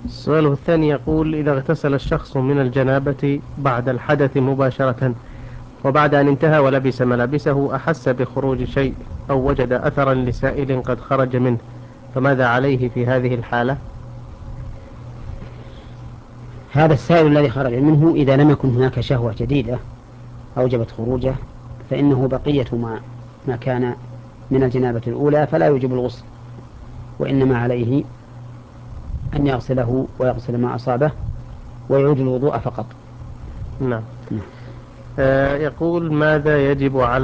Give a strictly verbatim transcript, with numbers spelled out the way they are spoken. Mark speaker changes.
Speaker 1: السؤال الثاني يقول: إذا اغتسل الشخص من الجنابة بعد الحدث مباشرة، وبعد أن انتهى ولبس ملابسه أحس بخروج شيء أو وجد أثرا لسائل قد خرج منه، فماذا عليه في هذه الحالة؟
Speaker 2: هذا السائل الذي خرج منه إذا لم يكن هناك شهوة جديدة أوجبت خروجه فإنه بقية ما, ما كان من الجنابة الأولى فلا يوجب الغسل، وإنما عليه أن يغسله ويغسل ما أصابه ويعود الوضوء فقط.
Speaker 1: نعم.
Speaker 2: نعم.
Speaker 1: آه يقول: ماذا يجب على